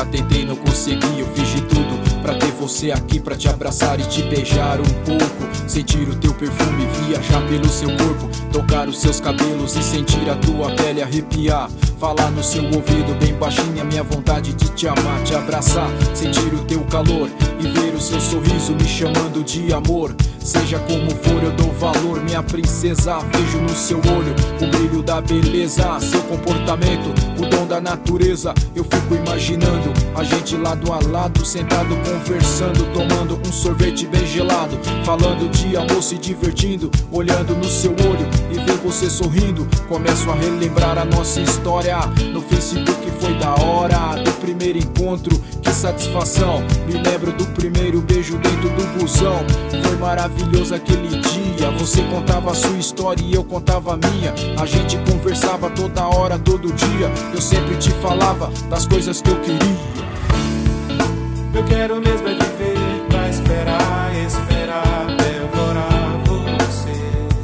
tentei, não consegui. Eu fiz de tudo pra ter você aqui, pra te abraçar e te beijar um pouco. Sentir o teu perfume, viajar pelo seu corpo, tocar os seus cabelos e sentir a tua pele arrepiar. Falar no seu ouvido bem baixinho a minha vontade de te amar, te abraçar. Sentir o teu calor e ver o seu sorriso me chamando de amor. Seja como for, eu dou valor, minha princesa. Vejo no seu olho o brilho da beleza, seu comportamento, o dom da natureza. Eu fico imaginando a gente lado a lado, sentado conversando, tomando um sorvete bem gelado, falando de amor, se divertindo, olhando no seu olho e ver você sorrindo. Começo a relembrar a nossa história. No Facebook foi da hora do primeiro encontro, que satisfação. Me lembro do primeiro beijo dentro do busão. Foi maravilhoso aquele dia. Você contava a sua história e eu contava a minha. A gente conversava toda hora, todo dia. Eu sempre te falava das coisas que eu queria. Eu quero mesmo é viver pra esperar, esperar devorar você.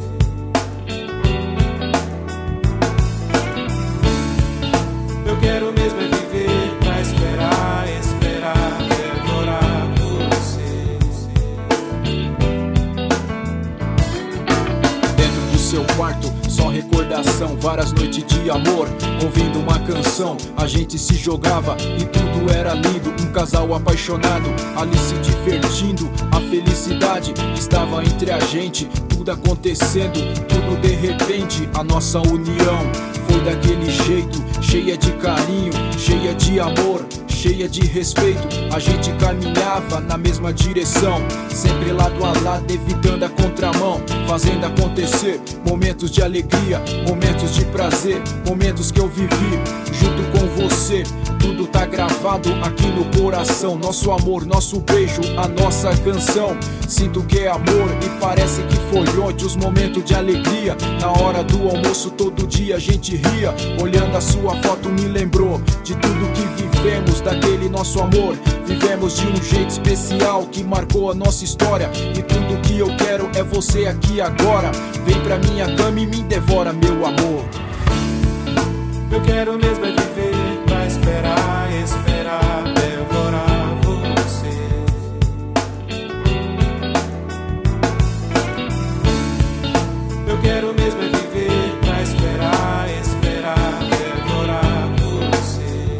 Eu quero mesmo é viver pra esperar, esperar devorar você. Dentro do seu quarto, só recordação, várias noites de amor, ouvindo uma canção. A gente se jogava e tudo era lindo. Um casal apaixonado, ali se divertindo. A felicidade estava entre a gente, tudo acontecendo, tudo de repente. A nossa união foi daquele jeito, cheia de carinho, cheia de amor, cheia de respeito. A gente caminhava na mesma direção, sempre lado a lado, evitando a contramão, fazendo acontecer momentos de alegria, momentos de prazer, momentos que eu vivi junto com você. Tudo tá gravado aqui no coração, nosso amor, nosso beijo, a nossa canção. Sinto que é amor e parece que foi ontem, os momentos de alegria. Na hora do almoço todo dia a gente ria, olhando a sua foto me lembrou de tudo que vivemos, daquele nosso amor. Vivemos de um jeito especial que marcou a nossa história. E tudo que eu quero é você aqui agora. Vem pra minha cama e me devora, meu amor. Eu quero mesmo é viver pra esperar, esperar devorar você. Eu quero mesmo é viver pra esperar, esperar devorar você.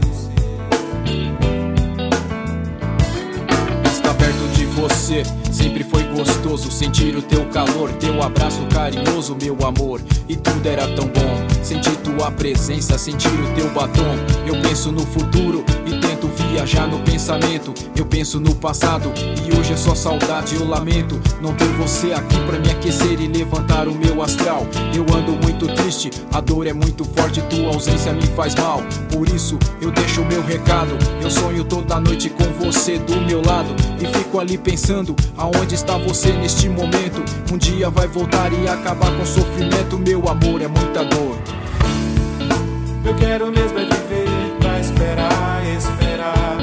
Estar perto de você sempre foi gostoso, sentir o teu calor, teu abraço carinhoso, meu amor. E tudo era tão bom, sentir tua presença, sentir o teu batom. Eu penso no futuro e tento viajar no pensamento. Eu penso no passado e hoje é só saudade. Eu lamento não ter você aqui pra me aquecer e levantar o meu astral. Eu ando muito triste, a dor é muito forte, tua ausência me faz mal. Por isso eu deixo o meu recado. Eu sonho toda noite com você do meu lado e fico ali pensando aonde está você neste momento. Um dia vai voltar e acabar com o sofrimento. Meu amor, é muita dor. Eu quero mesmo é viver pra esperar, esperar